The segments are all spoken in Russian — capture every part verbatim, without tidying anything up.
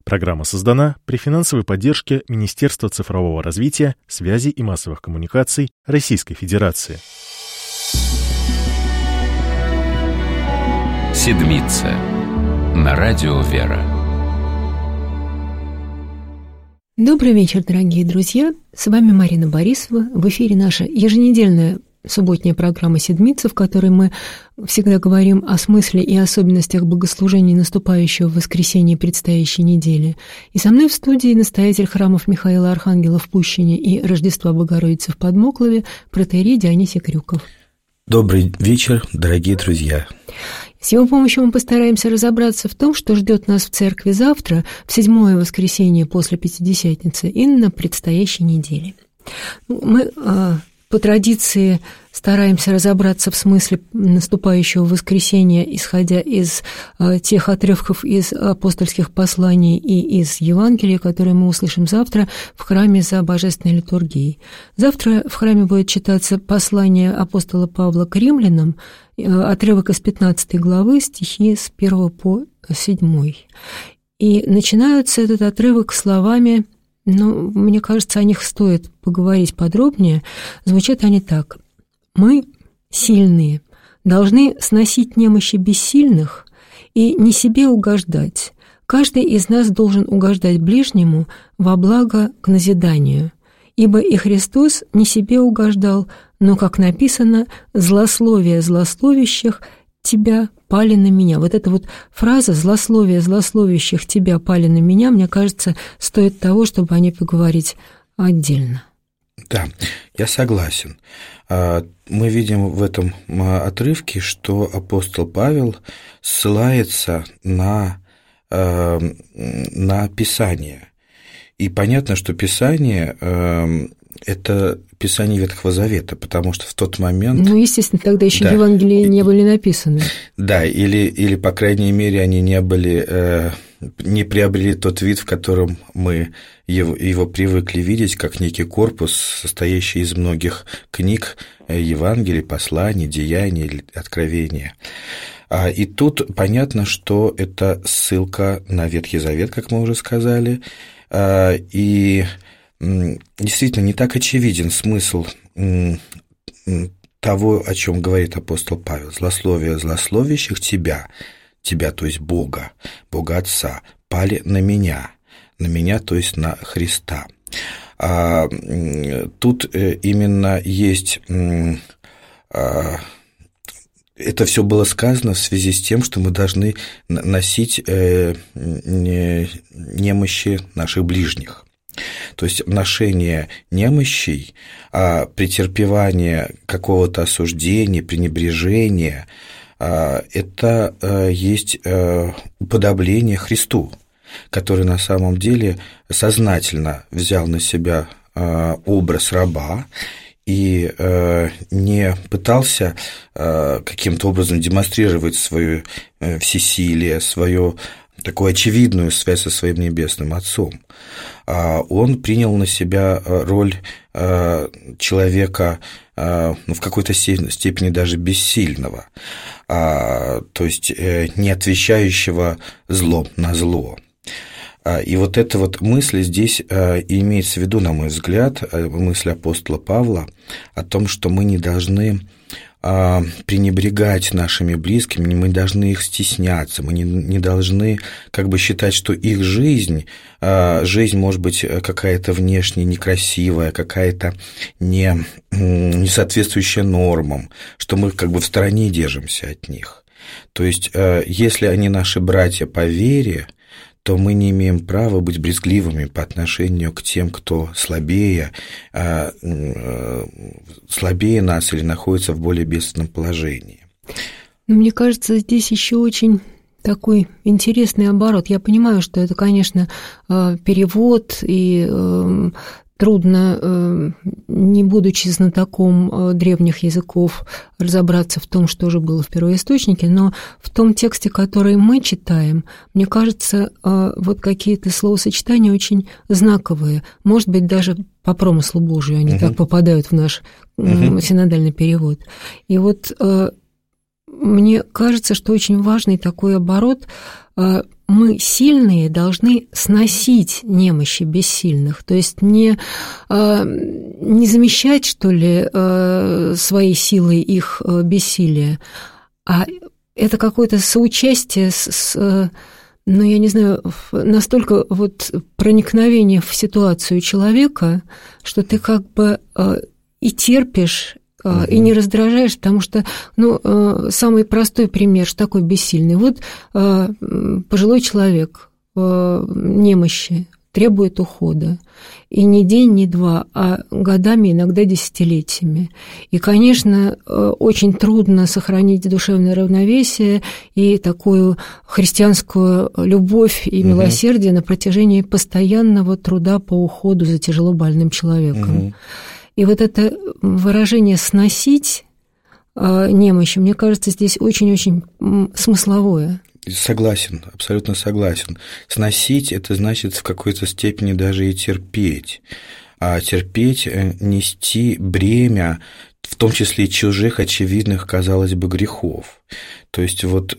Программа создана при финансовой поддержке Министерства цифрового развития, связи и массовых коммуникаций Российской Федерации. Седмица на радио «Вера». Добрый вечер, дорогие друзья. С вами Марина Борисова. В эфире наша еженедельная субботняя программа «Седмица», в которой мы всегда говорим о смысле и особенностях богослужения наступающего воскресенья предстоящей недели. И со мной в студии настоятель храмов Михаила Архангела в Пущине и Рождества Богородицы в Подмоклове протоиерей Дионисий Крюков. Добрый вечер, дорогие друзья. С его помощью мы постараемся разобраться в том, что ждет нас в церкви завтра, в седьмое воскресенье после Пятидесятницы и на предстоящей неделе. Мы по традиции стараемся разобраться в смысле наступающего воскресенья, исходя из тех отрывков из апостольских посланий и из Евангелия, которые мы услышим завтра в храме за божественной литургией. Завтра в храме будет читаться послание апостола Павла к римлянам, отрывок из пятнадцатой главы, стихи с первого по седьмой. И начинается этот отрывок словами, ну, мне кажется, о них стоит поговорить подробнее. Звучат они так. «Мы, сильные, должны сносить немощи бессильных и не себе угождать. Каждый из нас должен угождать ближнему во благо к назиданию. Ибо и Христос не себе угождал, но, как написано, злословие злословящих тебя пали на меня». Вот эта вот фраза «злословие злословящих тебя пали на меня», мне кажется, стоит того, чтобы о ней поговорить отдельно. Да, я согласен. Мы видим в этом отрывке, что апостол Павел ссылается на, на Писание. И понятно, что Писание – это Писание Ветхого Завета, потому что в тот момент… Ну, естественно, тогда еще да, Евангелия не были написаны. Да, или, или, по крайней мере, они не были, не приобрели тот вид, в котором мы его, его привыкли видеть, как некий корпус, состоящий из многих книг, Евангелий, посланий, деяний или откровения. И тут понятно, что это ссылка на Ветхий Завет, как мы уже сказали, и действительно не так очевиден смысл того, о чем говорит апостол Павел. «Злословие злословящих тебя, тебя, то есть Бога, Бога Отца, пали на меня, на меня, то есть на Христа». А тут именно есть… Это все было сказано в связи с тем, что мы должны носить немощи наших ближних. То есть ношение немощей, претерпевание какого-то осуждения, пренебрежения – это есть уподобление Христу, который на самом деле сознательно взял на себя образ раба и не пытался каким-то образом демонстрировать свое всесилие, свою такую очевидную связь со своим небесным Отцом. Он принял на себя роль человека, ну, в какой-то степени даже бессильного, то есть не отвечающего злом на зло. И вот эта вот мысль здесь имеется в виду, на мой взгляд, мысль апостола Павла о том, что мы не должны пренебрегать нашими близкими, мы должны их стесняться, мы не, не должны как бы считать, что их жизнь, жизнь может быть какая-то внешне некрасивая, какая-то не, не соответствующая нормам, что мы как бы в стороне держимся от них. То есть, если они наши братья по вере, то мы не имеем права быть брезгливыми по отношению к тем, кто слабее, слабее нас или находится в более бедственном положении. Мне кажется, здесь еще очень такой интересный оборот. Я понимаю, что это, конечно, перевод и трудно, не будучи знатоком древних языков, разобраться в том, что же было в первоисточнике, но в том тексте, который мы читаем, мне кажется, вот какие-то словосочетания очень знаковые, может быть, даже по промыслу Божию они uh-huh. так попадают в наш uh-huh. синодальный перевод. И вот мне кажется, что очень важный такой оборот, мы, сильные, должны сносить немощи бессильных, то есть не, не замещать, что ли, своей силой их бессилие, а это какое-то соучастие с, с, ну, я не знаю, настолько вот проникновение в ситуацию человека, что ты как бы и терпишь, и не раздражаешь, потому что, ну, самый простой пример, что такой бессильный. Вот пожилой человек немощи требует ухода, и не день, не два, а годами, иногда десятилетиями. И, конечно, очень трудно сохранить душевное равновесие и такую христианскую любовь и милосердие на протяжении постоянного труда по уходу за тяжело больным человеком. И вот это выражение «сносить» немощи, мне кажется, здесь очень-очень смысловое. Согласен, абсолютно согласен. Сносить – это значит в какой-то степени даже и терпеть. А терпеть, нести бремя, в том числе и чужих, очевидных, казалось бы, грехов. То есть вот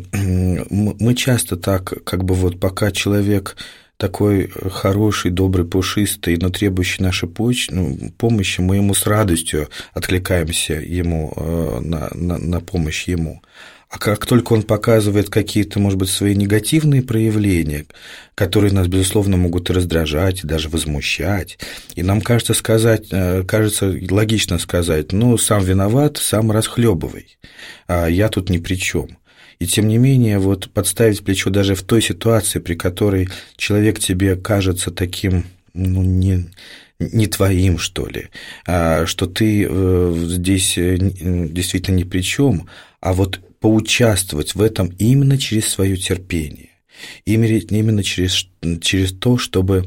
мы часто так, как бы вот пока человек такой хороший, добрый, пушистый, но требующий нашей помощи, мы ему с радостью откликаемся ему, на, на, на помощь ему. А как только он показывает какие-то, может быть, свои негативные проявления, которые нас, безусловно, могут и раздражать, и даже возмущать, и нам кажется, сказать, кажется логично сказать, ну, сам виноват, сам расхлебывай, а я тут ни при чем. И тем не менее, вот подставить плечо даже в той ситуации, при которой человек тебе кажется таким, ну, не, не твоим, что ли, что ты здесь действительно ни при чем, а вот поучаствовать в этом именно через свое терпение, именно через, через то, чтобы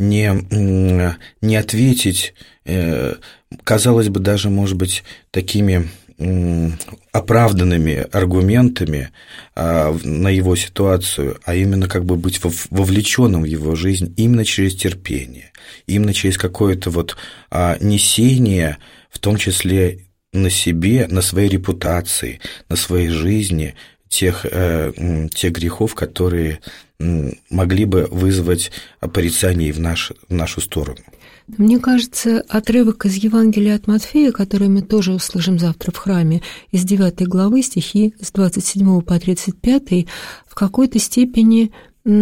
не, не ответить, казалось бы, даже, может быть, такими оправданными аргументами на его ситуацию, а именно как бы быть вовлеченным в его жизнь именно через терпение, именно через какое-то вот несение, в том числе на себе, на своей репутации, на своей жизни тех, тех грехов, которые могли бы вызвать порицание в, наш, в нашу сторону. Мне кажется, отрывок из Евангелия от Матфея, который мы тоже услышим завтра в храме, из девятой главы, стихи с двадцать седьмого по тридцать пятый, в какой-то степени,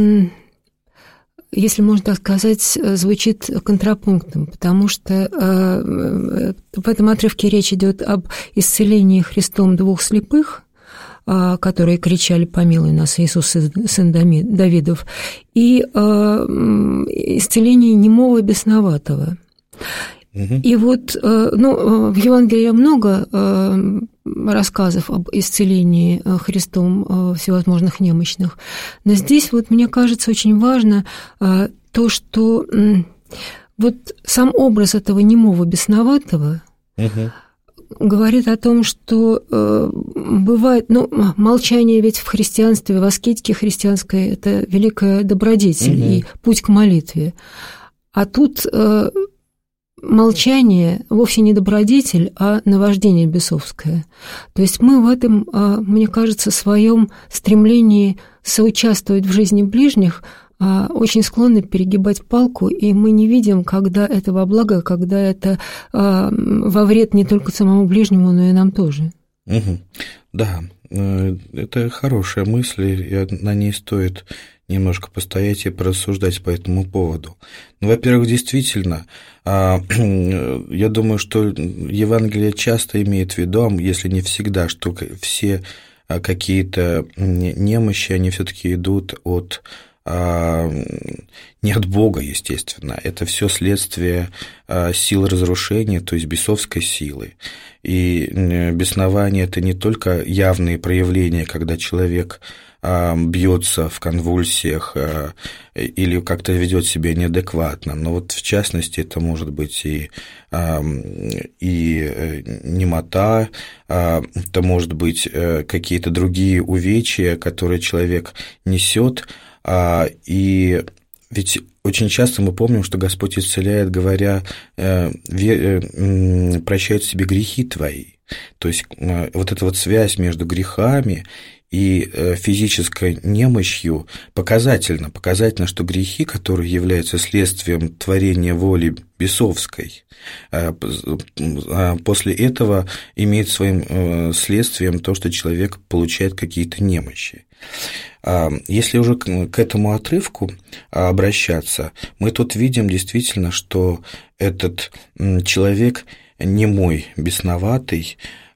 если можно так сказать, звучит контрапунктом, потому что в этом отрывке речь идет об исцелении Христом двух слепых, которые кричали: «Помилуй нас, Иисус, сын Давидов», и исцеление немого бесноватого. Угу. И вот, ну, в Евангелии много рассказов об исцелении Христом всевозможных немощных, но здесь, вот, мне кажется, очень важно то, что вот сам образ этого немого бесноватого угу. говорит о том, что э, бывает, ну, молчание ведь в христианстве, в аскетике христианской – это великая добродетель угу. и путь к молитве. А тут э, молчание вовсе не добродетель, а наваждение бесовское. То есть мы в этом, э, мне кажется, своем стремлении соучаствовать в жизни ближних очень склонны перегибать палку, и мы не видим, когда это во благо, когда это во вред не только самому ближнему, но и нам тоже. Угу. Да, это хорошая мысль, и на ней стоит немножко постоять и порассуждать по этому поводу. Ну, во-первых, действительно, я думаю, что Евангелие часто имеет в виду, если не всегда, что все какие-то немощи, они все-таки идут от не от Бога, естественно, это все следствие сил разрушения, то есть бесовской силы. И беснование – это не только явные проявления, когда человек бьется в конвульсиях или как-то ведет себя неадекватно, но вот в частности это может быть и, и немота, это может быть какие-то другие увечья, которые человек несет. И ведь очень часто мы помним, что Господь исцеляет, говоря: «Прощают себе грехи твои». То есть вот эта вот связь между грехами и физической немощью показательно, показательно, что грехи, которые являются следствием творения воли бесовской, после этого имеет своим следствием то, что человек получает какие-то немощи. Если уже к этому отрывку обращаться, мы тут видим действительно, что этот человек немой, бесноватый.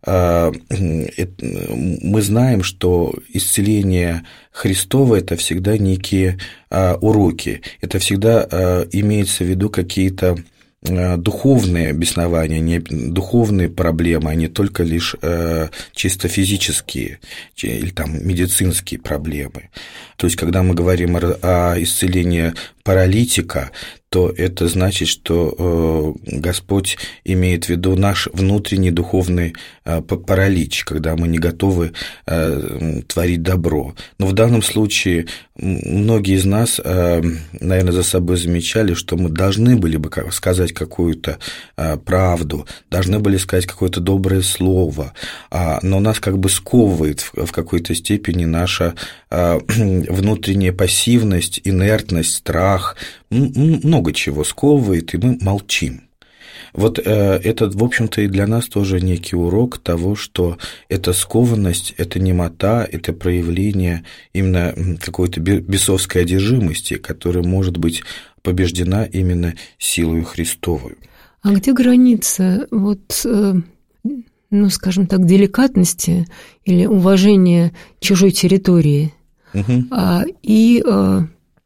Мы знаем, что исцеление Христово – это всегда некие уроки, это всегда имеется в виду какие-то духовные беснования, не духовные проблемы, а не только лишь э, чисто физические или там медицинские проблемы. То есть, когда мы говорим о, о исцелении паралитика, то это значит, что э, Господь имеет в виду наш внутренний духовный э, паралич, когда мы не готовы э, творить добро. Но в данном случае многие из нас, э, наверное, за собой замечали, что мы должны были бы сказать какую-то э, правду, должны были сказать какое-то доброе слово, э, но нас как бы сковывает в, в какой-то степени наша э, внутренняя пассивность, инертность, страх, много чего сковывает, и мы молчим. Вот э, это, в общем-то, и для нас тоже некий урок того, что эта скованность, эта немота, это проявление именно какой-то бесовской одержимости, которая может быть побеждена именно силою Христовой. А где граница, вот, э, ну, скажем так, деликатности или уважения чужой территории угу. а, и э,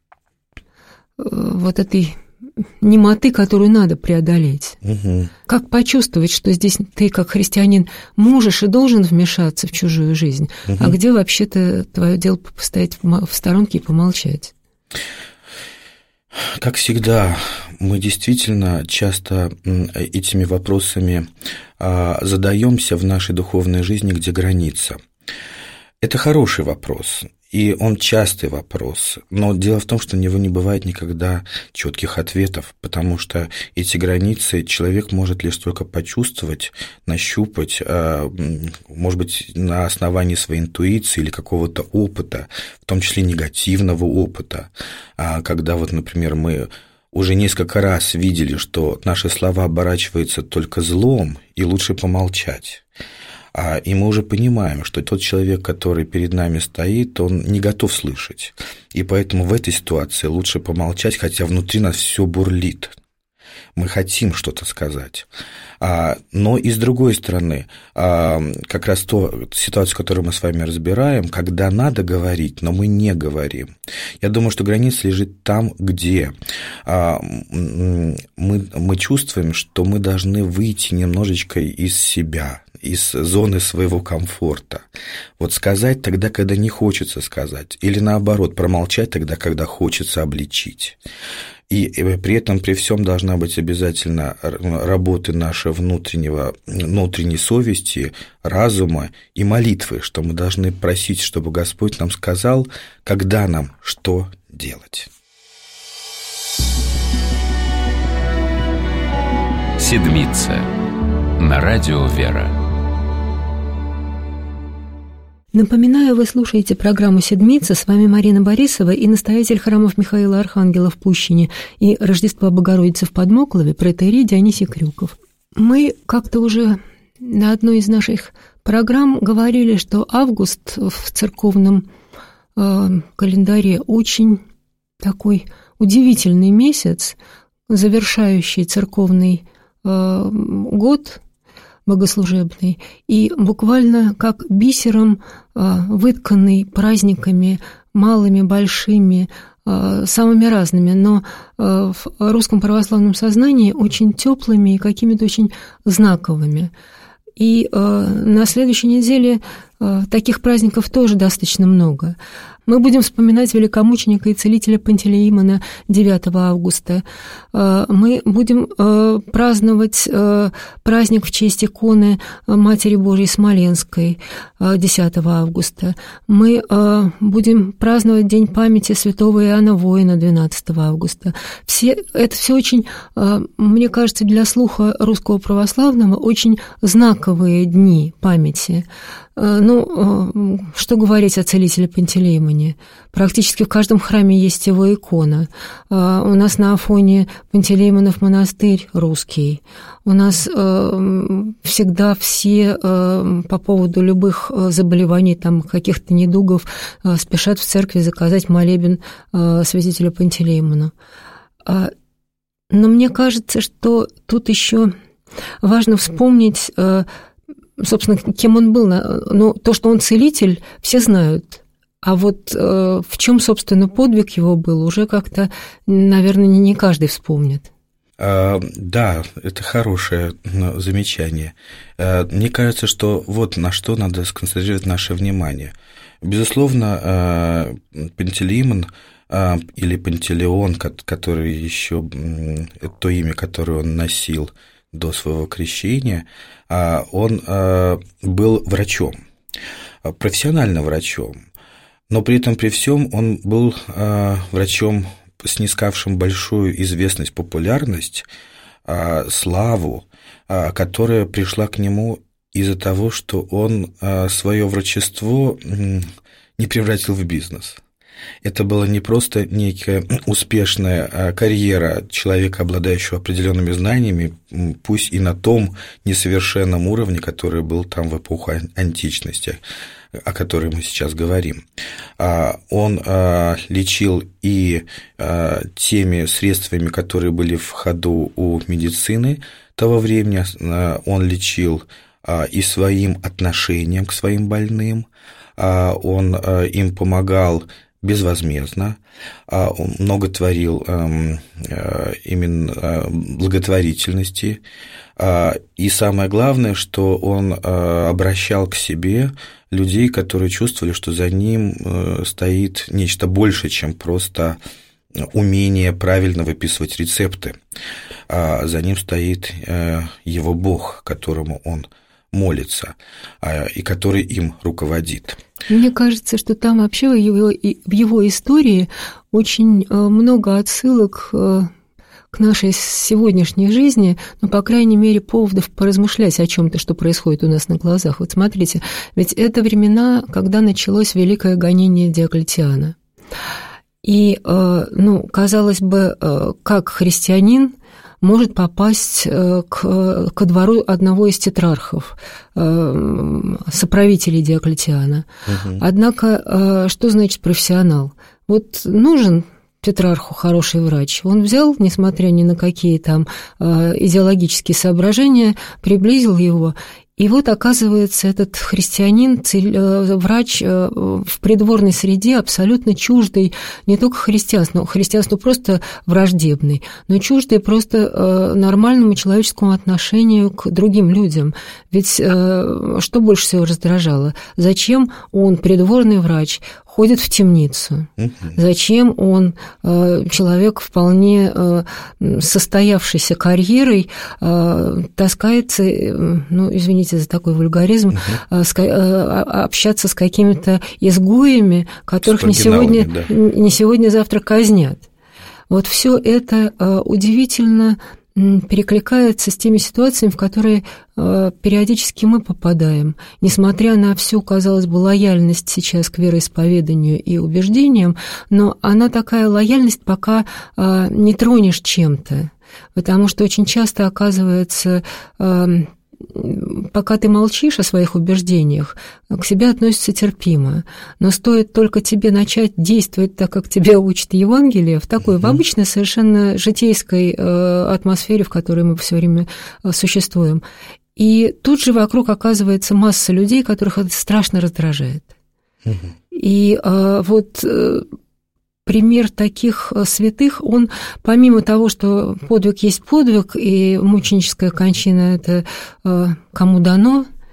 вот этой немоты, которую надо преодолеть. Угу. Как почувствовать, что здесь ты, как христианин, можешь и должен вмешаться в чужую жизнь, угу. а где вообще-то твое дело постоять в сторонке и помолчать? Как всегда, мы действительно часто этими вопросами задаемся в нашей духовной жизни, где граница. Это хороший вопрос. И он частый вопрос, но дело в том, что на него не бывает никогда четких ответов, потому что эти границы человек может лишь только почувствовать, нащупать, может быть, на основании своей интуиции или какого-то опыта, в том числе негативного опыта, когда вот, например, мы уже несколько раз видели, что наши слова оборачиваются только злом, и лучше помолчать. И мы уже понимаем, что тот человек, который перед нами стоит, он не готов слышать. И поэтому в этой ситуации лучше помолчать, хотя внутри нас все бурлит. Мы хотим что-то сказать. Но и с другой стороны, как раз ту ситуацию, которую мы с вами разбираем, когда надо говорить, но мы не говорим. Я думаю, что граница лежит там, где мы, мы чувствуем, что мы должны выйти немножечко из себя, из зоны своего комфорта. Вот сказать тогда, когда не хочется сказать, или наоборот, промолчать тогда, когда хочется обличить. И при этом, при всем должна быть обязательно работа нашего внутреннего, внутренней совести, разума и молитвы, что мы должны просить, чтобы Господь нам сказал, когда нам что делать. Седмица на радио «Вера». Напоминаю, вы слушаете программу «Седмица». С вами Марина Борисова и настоятель храмов Михаила Архангела в Пущине и Рождества Богородицы в Подмоклове протоиерей Дионисий Крюков. Мы как-то уже на одной из наших программ говорили, что август в церковном э, календаре очень такой удивительный месяц, завершающий церковный э, год богослужебный, и буквально как бисером вытканный праздниками малыми, большими, самыми разными, но в русском православном сознании очень теплыми и какими-то очень знаковыми. И на следующей неделе таких праздников тоже достаточно много. Мы будем вспоминать великомученика и целителя Пантелеимона девятого августа. Мы будем праздновать праздник в честь иконы Матери Божией Смоленской десятого августа. Мы будем праздновать День памяти святого Иоанна Воина двенадцатого августа. Все, это все очень, мне кажется, для слуха русского православного очень знаковые дни памяти. Ну, что говорить о целителе Пантелеимоне? Практически в каждом храме есть его икона. У нас на Афоне Пантелеимонов монастырь русский. У нас всегда все по поводу любых заболеваний, там, каких-то недугов спешат в церкви заказать молебен святителю Пантелеимону. Но мне кажется, что тут еще важно вспомнить, собственно, кем он был. Ну, то, что он целитель, все знают. А вот э, в чем, собственно, подвиг его был, уже как-то, наверное, не каждый вспомнит. А, да, это хорошее замечание. Мне кажется, что вот на что надо сконцентрировать наше внимание. Безусловно, Пантелеимон или Пантелеон, который еще, то имя, которое он носил до своего крещения, он был врачом, профессиональным врачом, но при этом при всем он был врачом, снискавшим большую известность, популярность, славу, которая пришла к нему из-за того, что он свое врачество не превратил в бизнес. Это была не просто некая успешная карьера человека, обладающего определенными знаниями, пусть и на том несовершенном уровне, который был там в эпоху античности, о которой мы сейчас говорим. Он лечил и теми средствами, которые были в ходу у медицины того времени, он лечил и своим отношением к своим больным, он им помогал безвозмездно, он много творил именно благотворительности, и самое главное, что он обращал к себе людей, которые чувствовали, что за ним стоит нечто большее, чем просто умение правильно выписывать рецепты, за ним стоит его Бог, которому он молится, и который им руководит. Мне кажется, что там вообще в его, в его истории очень много отсылок к нашей сегодняшней жизни, ну, по крайней мере, поводов поразмышлять о чем-то, что происходит у нас на глазах. Вот смотрите, ведь это времена, когда началось великое гонение Диоклетиана. И, ну, казалось бы, как христианин может попасть к, ко двору одного из тетрархов, соправителей Диоклетиана. Угу. Однако, что значит профессионал? Вот нужен тетрарху хороший врач. Он взял, несмотря ни на какие там идеологические соображения, приблизил его. И вот, оказывается, этот христианин, врач в придворной среде, абсолютно чуждый не только христианству, христианству просто враждебный, но чуждый просто нормальному человеческому отношению к другим людям. Ведь что больше всего раздражало? Зачем он, придворный врач, ходит в темницу? Зачем он, человек вполне состоявшейся карьерой, таскается, ну, извините за такой вульгаризм, угу. общаться с какими-то изгоями, которых не сегодня, да. не сегодня-завтра казнят? Вот все это удивительно перекликается с теми ситуациями, в которые периодически мы попадаем. Несмотря на всю, казалось бы, лояльность сейчас к вероисповеданию и убеждениям, но она такая лояльность, пока не тронешь чем-то. Потому что очень часто оказывается, пока ты молчишь о своих убеждениях, к себе относятся терпимо. Но стоит только тебе начать действовать так, как тебя учит Евангелие, в такой, mm-hmm. в обычной совершенно житейской атмосфере, в которой мы все время существуем. И тут же вокруг оказывается масса людей, которых это страшно раздражает. Mm-hmm. И вот пример таких святых, он, помимо того, что подвиг есть подвиг, и мученическая кончина – это кому дано,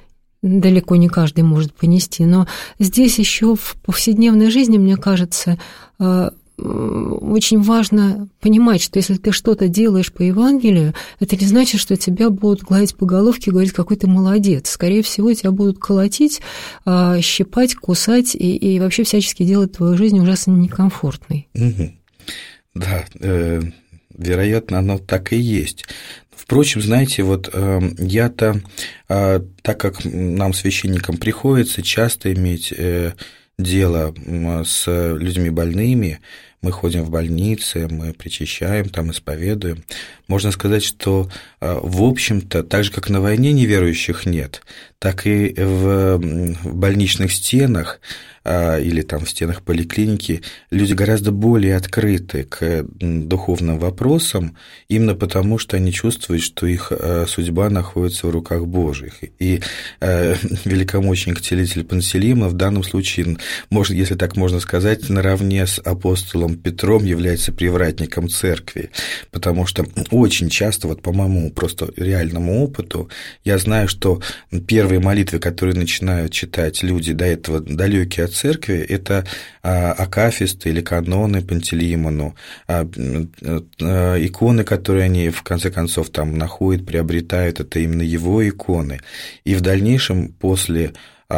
далеко не каждый может понести. Но здесь еще в повседневной жизни, мне кажется, очень важно понимать, что если ты что-то делаешь по Евангелию, это не значит, что тебя будут гладить по головке и говорить, какой ты молодец. Скорее всего, тебя будут колотить, щипать, кусать и, и вообще всячески делать твою жизнь ужасно некомфортной. Угу. Да, э, вероятно, оно так и есть. Впрочем, знаете, вот э, я-то, э, так как нам, священникам, приходится часто иметь э, дело с людьми больными, мы ходим в больницы, мы причащаем, там исповедуем. Можно сказать, что, в общем-то, так же, как на войне неверующих нет, так и в больничных стенах или там в стенах поликлиники люди гораздо более открыты к духовным вопросам, именно потому, что они чувствуют, что их судьба находится в руках Божьих. И великомученик-целитель Пантелеимон в данном случае, может, если так можно сказать, наравне с апостолом Петром является привратником церкви, потому что очень часто, вот по моему просто реальному опыту, я знаю, что первые молитвы, которые начинают читать люди до этого далекие от церкви, это акафисты или каноны Пантелеимону, иконы, которые они в конце концов там находят, приобретают, это именно его иконы. И в дальнейшем, после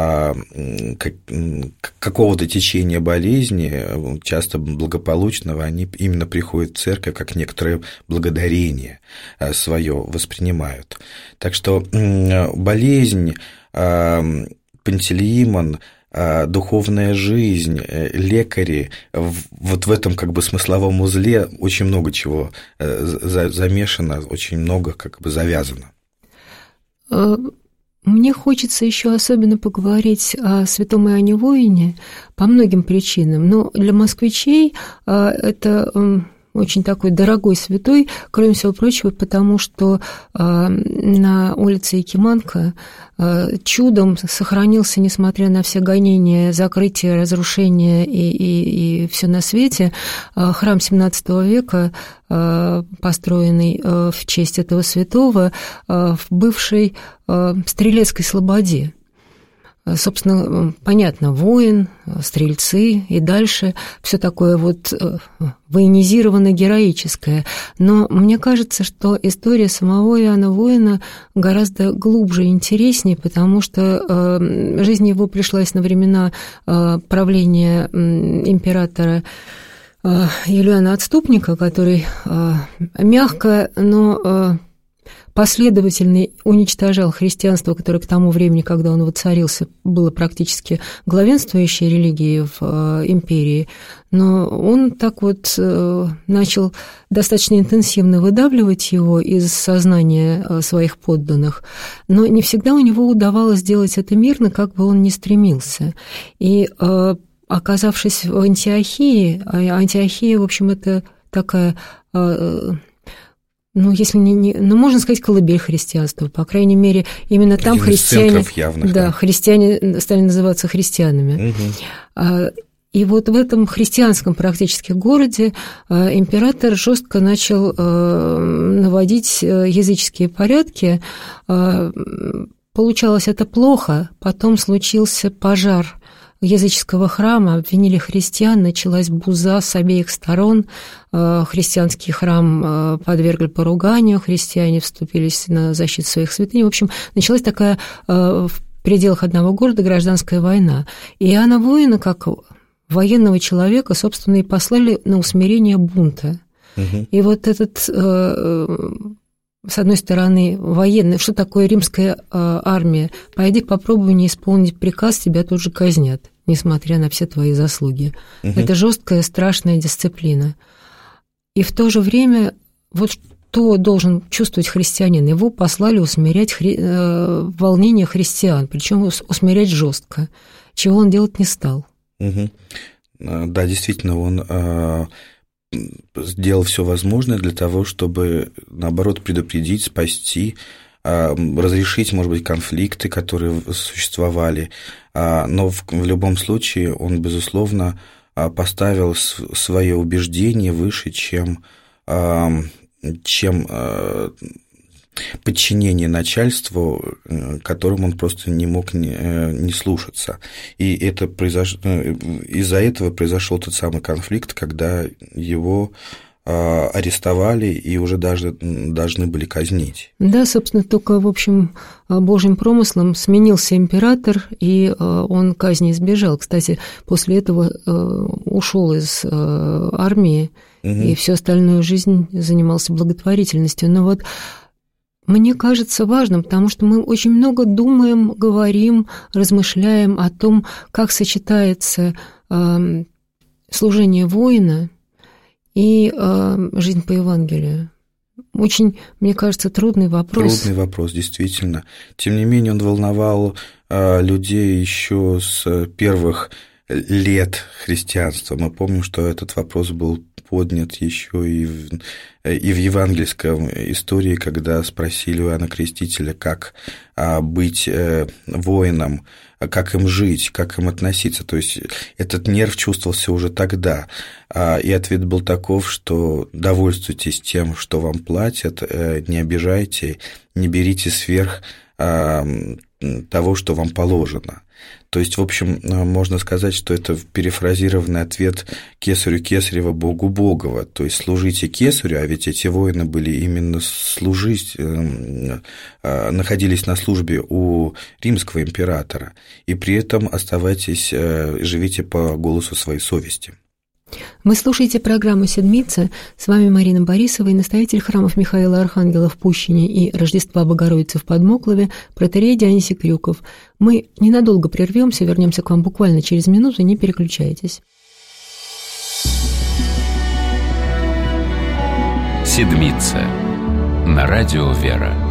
какого-то течения болезни, часто благополучного, они именно приходят в церковь, как некоторое благодарение свое воспринимают. Так что болезнь, Пантелеимон, духовная жизнь, лекари, вот в этом как бы смысловом узле очень много чего замешано, очень много как бы завязано. Мне хочется еще особенно поговорить о святом Иоанне Воине по многим причинам, но для москвичей это очень такой дорогой святой, кроме всего прочего, потому что на улице Якиманка чудом сохранился, несмотря на все гонения, закрытие, разрушение и, и, и все на свете, храм семнадцатого века, построенный в честь этого святого в бывшей Стрелецкой слободе. Собственно, понятно, воин, стрельцы и дальше все такое вот военизированное, героическое. Но мне кажется, что история самого Иоанна Воина гораздо глубже и интереснее, потому что жизнь его пришлась на времена правления императора Юлиана Отступника, который мягко, но последовательно уничтожал христианство, которое к тому времени, когда он воцарился, было практически главенствующей религией в империи. Но он так вот начал достаточно интенсивно выдавливать его из сознания своих подданных, но не всегда у него удавалось сделать это мирно, как бы он ни стремился. И оказавшись в Антиохии, Антиохия, в общем, это такая... Ну, если не, не, ну, можно сказать, колыбель христианства. По крайней мере, именно там один христиане, явных, да, да. христиане стали называться христианами. Угу. И вот в этом христианском практически городе император жестко начал наводить языческие порядки. Получалось это плохо. Потом случился пожар языческого храма, обвинили христиан, началась буза с обеих сторон, христианский храм подвергли поруганию, христиане вступились на защиту своих святынь. В общем, началась такая в пределах одного города гражданская война. И Иоанна Воина, как военного человека, собственно, и послали на усмирение бунта. Угу. И вот этот... С одной стороны, военный, что такое римская армия? Пойди попробуй не исполнить приказ, тебя тут же казнят, несмотря на все твои заслуги. Угу. Это жесткая, страшная дисциплина. И в то же время, вот что должен чувствовать христианин? Его послали усмирять хри... волнение христиан, причем усмирять жестко, чего он делать не стал. Угу. Да, действительно, он... сделал все возможное для того, чтобы, наоборот, предупредить, спасти, разрешить, может быть, конфликты, которые существовали. Но в любом случае он, безусловно, поставил свое убеждение выше, чем, чем подчинение начальству, которому он просто не мог не, не слушаться. И это произош... из-за этого произошел тот самый конфликт, когда его арестовали и уже даже должны были казнить. Да, собственно, только, в общем, Божьим промыслом сменился император, и он казни избежал. Кстати, после этого ушел из армии, угу. и всю остальную жизнь занимался благотворительностью. Но вот мне кажется важным, потому что мы очень много думаем, говорим, размышляем о том, как сочетается служение воина и э, жизнь по Евангелию. Очень, мне кажется, трудный вопрос. Трудный вопрос, действительно. Тем не менее, он волновал э, людей еще с первых лет христианства. Мы помним, что этот вопрос был поднят еще и в, и в евангельском истории, когда спросили у Иоанна Крестителя, как а, быть э, воином, как им жить, как им относиться. То есть этот нерв чувствовался уже тогда. И ответ был таков, что довольствуйтесь тем, что вам платят, не обижайте, не берите сверх того, что вам положено. То есть, в общем, можно сказать, что это перефразированный ответ кесарю кесарева, Богу Богова. То есть, служите кесарю, а ведь эти воины были именно служить, находились на службе у римского императора, и при этом оставайтесь, живите по голосу своей совести. Вы слушаете программу «Седмица». С вами Марина Борисова и настоятель храмов Михаила Архангела в Пущине и Рождества Богородицы в Подмоклове протоиерей Дионисий Крюков. Мы ненадолго прервемся, вернемся к вам буквально через минуту, не переключайтесь. «Седмица» на радио «Вера».